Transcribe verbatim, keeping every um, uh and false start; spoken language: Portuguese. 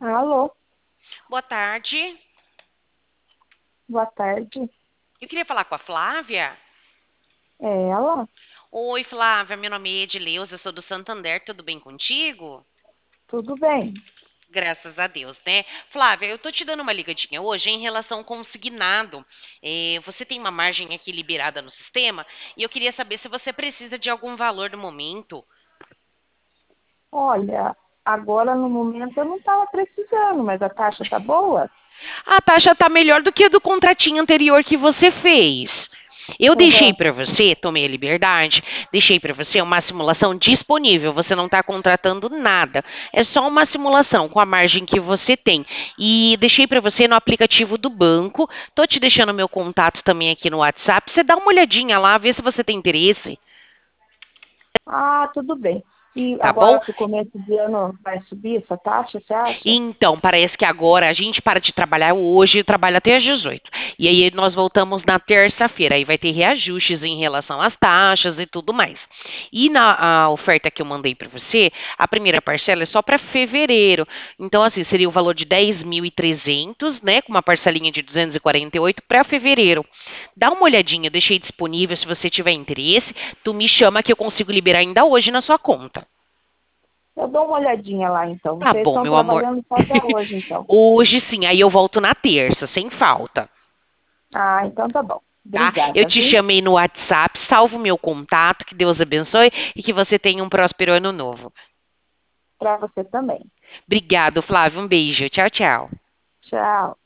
Alô, Boa tarde. boa tarde. Eu queria falar com a Flávia. É ela? Oi, Flávia. Meu nome é Edileuza, eu sou do Santander. Tudo bem contigo? Tudo bem? Graças a Deus, né? Flávia, eu tô te dando uma ligadinha hoje em relação ao consignado. Eh, você tem uma margem aqui liberada no sistema e eu queria saber se você precisa de algum valor no momento. Olha, agora no momento eu não estava precisando, mas a taxa tá boa? A taxa está melhor do que a do contratinho anterior que você fez. Eu deixei Aham. para você, tomei a liberdade, deixei para você uma simulação disponível. Você não está contratando nada. É só uma simulação com a margem que você tem. E deixei para você no aplicativo do banco. Tô te deixando meu contato também aqui no WhatsApp. Você dá uma olhadinha lá, vê se você tem interesse, Ah, tudo bem. E tá bom? agora para o começo de ano vai subir essa taxa, você acha? Então, parece que agora a gente para de trabalhar hoje e trabalha até às dezoito. E aí nós voltamos na terça-feira. Aí vai ter reajustes em relação às taxas e tudo mais. E na a oferta que eu mandei para você, a primeira parcela é só para fevereiro. Então, assim, seria o valor de dez mil e trezentos, né? Com uma parcelinha de duzentos e quarenta e oito para fevereiro. Dá uma olhadinha, eu deixei disponível. Se você tiver interesse, tu me chama que eu consigo liberar ainda hoje na sua conta. Eu dou uma olhadinha lá então. Tá Vocês bom, estão meu amor. trabalhando só até hoje, então. Hoje sim, aí eu volto na terça, sem falta, Ah, então tá bom. tá? Eu Obrigada, te viu? chamei no WhatsApp, salvo meu contato, que Deus abençoe e que você tenha um próspero ano novo. Para você também. Obrigado, Flávio. Um beijo. Tchau, tchau. Tchau.